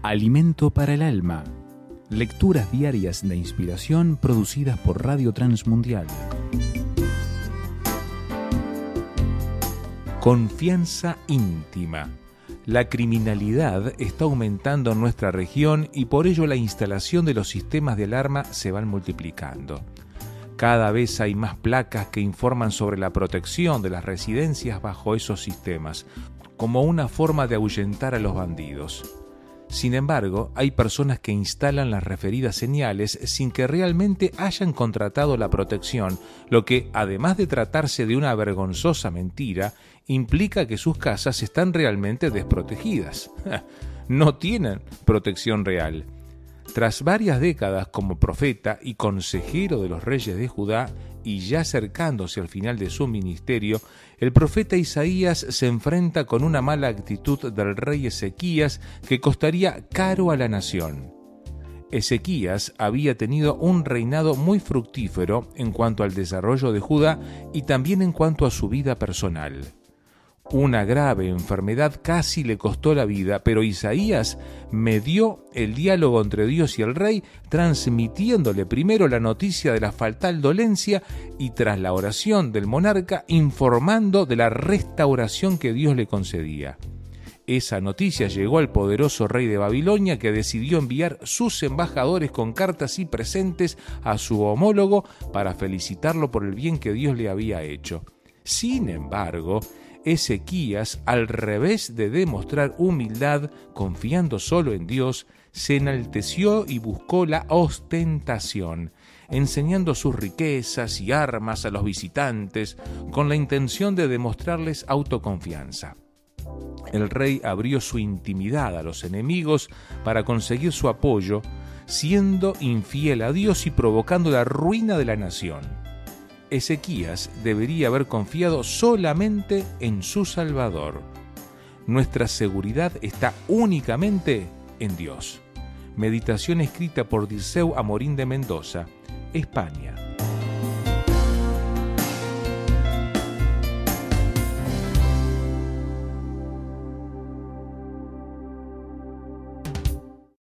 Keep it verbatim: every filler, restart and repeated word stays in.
Alimento para el alma. Lecturas diarias de inspiración producidas por Radio Transmundial. Confianza íntima. La criminalidad está aumentando en nuestra región y por ello la instalación de los sistemas de alarma se van multiplicando. Cada vez hay más placas que informan sobre la protección de las residencias bajo esos sistemas, como una forma de ahuyentar a los bandidos. Sin embargo, hay personas que instalan las referidas señales sin que realmente hayan contratado la protección, lo que, además de tratarse de una vergonzosa mentira, implica que sus casas están realmente desprotegidas. No tienen protección real. Tras varias décadas como profeta y consejero de los reyes de Judá, y ya acercándose al final de su ministerio, el profeta Isaías se enfrenta con una mala actitud del rey Ezequías que costaría caro a la nación. Ezequías había tenido un reinado muy fructífero en cuanto al desarrollo de Judá y también en cuanto a su vida personal. Una grave enfermedad casi le costó la vida, pero Isaías medió el diálogo entre Dios y el rey, transmitiéndole primero la noticia de la fatal dolencia y tras la oración del monarca informando de la restauración que Dios le concedía. Esa noticia llegó al poderoso rey de Babilonia, que decidió enviar sus embajadores con cartas y presentes a su homólogo para felicitarlo por el bien que Dios le había hecho. Sin embargo, Ezequías, al revés de demostrar humildad, confiando solo en Dios, se enalteció y buscó la ostentación, enseñando sus riquezas y armas a los visitantes, con la intención de demostrarles autoconfianza. El rey abrió su intimidad a los enemigos para conseguir su apoyo, siendo infiel a Dios y provocando la ruina de la nación. Ezequías debería haber confiado solamente en su Salvador. Nuestra seguridad está únicamente en Dios. Meditación escrita por Dirceu Amorín de Mendoza, España.